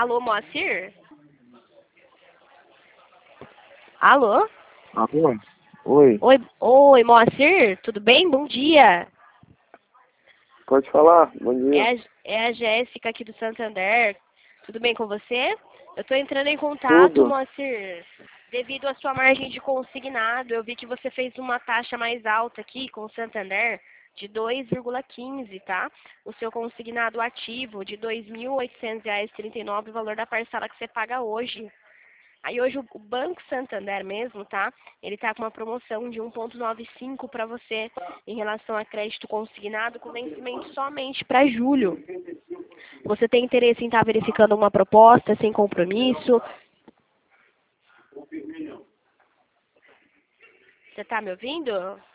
Alô, Moacir? Alô? Alô? Oi, Oi, Moacir, tudo bem? Bom dia. pode falar? Bom dia. É a Jéssica aqui do Santander. Tudo bem com você? Eu estou entrando em contato, Tudo? Moacir, devido à sua margem de consignado. Eu vi que você fez uma taxa mais alta aqui com o Santander de 2,15, tá? O seu consignado ativo de R$ 2.800,39, o valor da parcela que você paga hoje. Aí hoje o Banco Santander mesmo, tá? Ele tá com uma promoção de 1,95 para você em relação a crédito consignado com vencimento somente para julho. Você tem interesse em estar verificando uma proposta sem compromisso? Você tá me ouvindo?